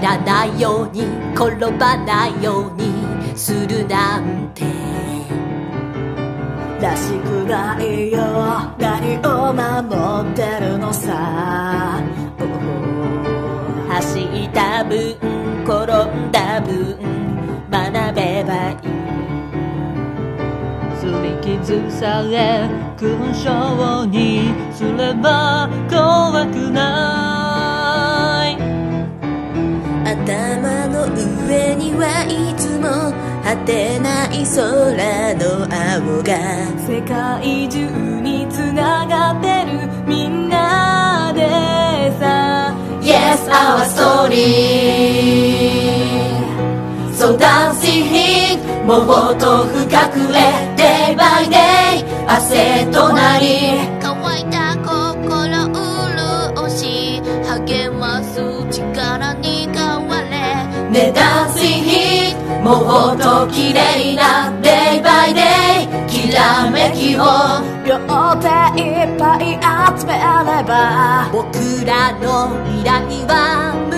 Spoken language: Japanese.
らないように転ばないようにするなんてらしくないよ何を守ってるのさ走った分転んだ分学べばいいすり傷さえ勲章にすれば怖くない頭の上にはいつも果てない空の青が世界中につながってるみんなでさ Yes, our story So dancing もっと深くへ Day by day 汗となり乾いた心潤し励ます力に変われね Dancing もっと綺麗な Day by day きらめきを両手いっぱい集めれば僕らの未来は